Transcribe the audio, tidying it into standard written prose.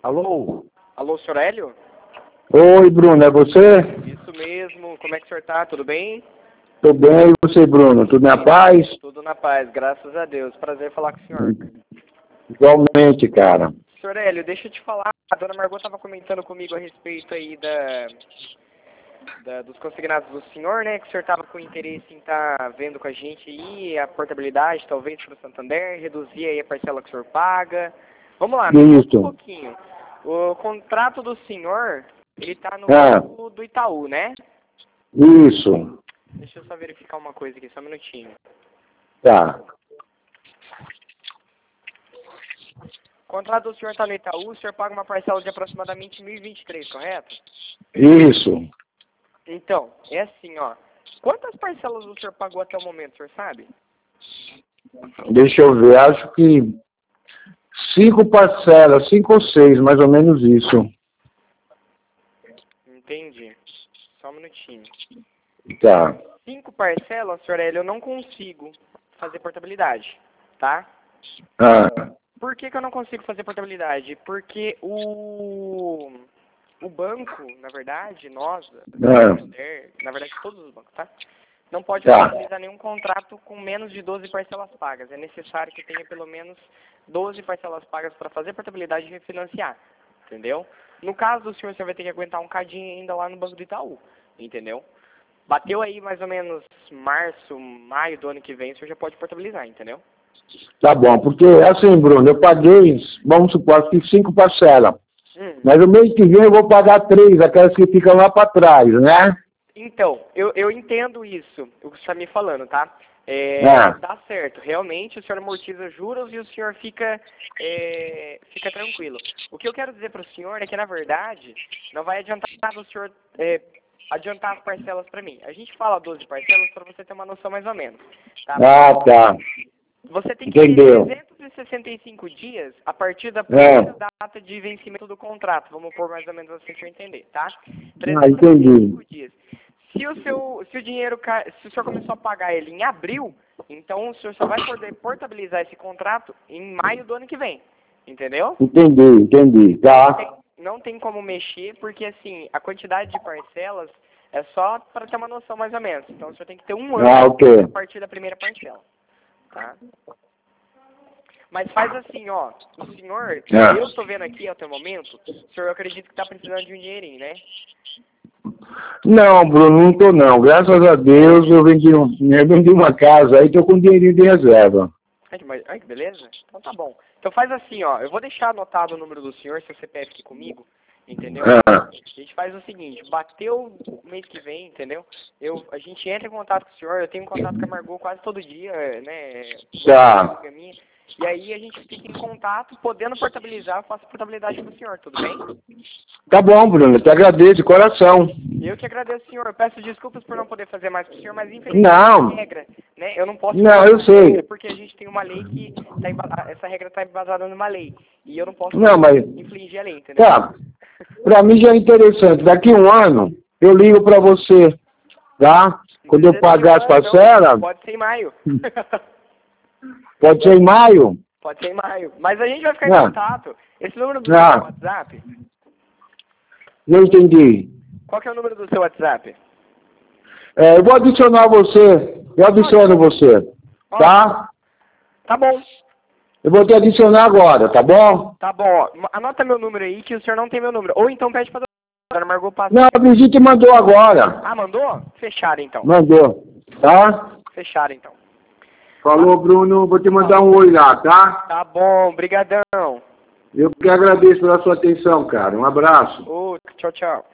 Alô? Alô, senhor Hélio? Oi, Bruno, é você? Isso mesmo. Como é que o senhor tá? Tudo bem? Tô bem, e você, Bruno? Tudo na paz? Tudo na paz, graças a Deus. Prazer falar com o senhor. Igualmente, cara. Senhor Hélio, deixa eu te falar. A dona Margot estava comentando comigo a respeito aí dos consignados do senhor, né? Que o senhor estava com interesse em estar vendo com a gente aí a portabilidade, talvez, para o Santander, reduzir aí a parcela que o senhor paga. Vamos lá, me conta um pouquinho. O contrato do senhor, ele tá no banco do Itaú, né? Isso. Deixa eu só verificar uma coisa aqui, só um minutinho. Tá. O contrato do senhor está no Itaú, o senhor paga uma parcela de aproximadamente 1.023, correto? Isso. Então, é assim, ó. Quantas parcelas o senhor pagou até o momento, o senhor sabe? Deixa eu ver, acho que 5 parcelas, 5 ou 6, mais ou menos isso. Entendi. Só um minutinho. Tá. 5 parcelas, senhor Hélio, eu não consigo fazer portabilidade, tá? Por que eu não consigo fazer portabilidade? Porque o banco, na verdade, nós, na verdade todos os bancos, tá? Não pode portabilizar nenhum contrato com menos de 12 parcelas pagas. É necessário que tenha pelo menos 12 parcelas pagas para fazer portabilidade e refinanciar, entendeu? No caso do senhor, você vai ter que aguentar um cadinho ainda lá no Banco do Itaú, entendeu? Bateu aí mais ou menos março, maio do ano que vem, o senhor já pode portabilizar, entendeu? Tá bom, porque assim, Bruno, eu paguei, vamos supor, que 5 parcelas. Mas o mês que vem eu vou pagar 3, aquelas que ficam lá para trás, né? Então, eu entendo isso, o que você está me falando, tá? Dá certo. Realmente, o senhor amortiza juros e o senhor fica tranquilo. O que eu quero dizer para o senhor é que, na verdade, não vai adiantar nada o senhor adiantar as parcelas para mim. A gente fala 12 parcelas para você ter uma noção mais ou menos. Tá? Tá. Você tem que ter 365 dias a partir da primeira data de vencimento do contrato. Vamos pôr mais ou menos assim para eu entender, tá? 365 dias. Se o dinheiro se o senhor começou a pagar ele em abril, então o senhor só vai poder portabilizar esse contrato em maio do ano que vem. Entendeu? Entendi. Tá. Não tem como mexer, porque assim, a quantidade de parcelas é só para ter uma noção mais ou menos. Então o senhor tem que ter um ano a partir da primeira parcela. Tá? Mas faz assim, ó. O senhor, eu estou vendo aqui até o momento, o senhor, eu acredito que está precisando de um dinheirinho, né? Não, Bruno, não tô não. Graças a Deus eu vendi uma casa aí, tô com dinheirinho de reserva. Ai, que beleza. Então tá bom. Então faz assim, ó. Eu vou deixar anotado o número do senhor, seu CPF aqui comigo, entendeu? A gente faz o seguinte, bateu o mês que vem, entendeu? A gente entra em contato com o senhor, eu tenho contato com a Margot quase todo dia, né? E aí a gente fica em contato, podendo portabilizar, eu faço portabilidade pro senhor, tudo bem? Tá bom, Bruno, eu te agradeço de coração. Eu que agradeço, senhor. Eu peço desculpas por não poder fazer mais pro senhor, mas infelizmente é regra, né? Eu não posso eu sei. Porque a gente tem uma lei que essa regra está embasada numa lei. E eu não posso infligir a lei, entendeu? Tá. Pra mim já é interessante. Daqui um ano, eu ligo pra você, tá? Quando eu pagar as parcelas... Pode ser em maio. Pode ser em maio? Pode ser em maio. Mas a gente vai ficar em contato. Esse número do seu WhatsApp? Não entendi. Qual que é o número do seu WhatsApp? Eu vou adicionar você. Eu adiciono você. Tá? Tá bom. Eu vou te adicionar agora, tá bom? Tá bom. Anota meu número aí, que o senhor não tem meu número. Ou então pede pra dona Margot passar. Não, a Brigitte mandou agora. Ah, mandou? Fecharam então. Mandou. Tá? Fecharam então. Falou, Bruno. Vou te mandar um oi lá, tá? Tá bom. Brigadão. Eu que agradeço pela sua atenção, cara. Um abraço. Tchau, tchau.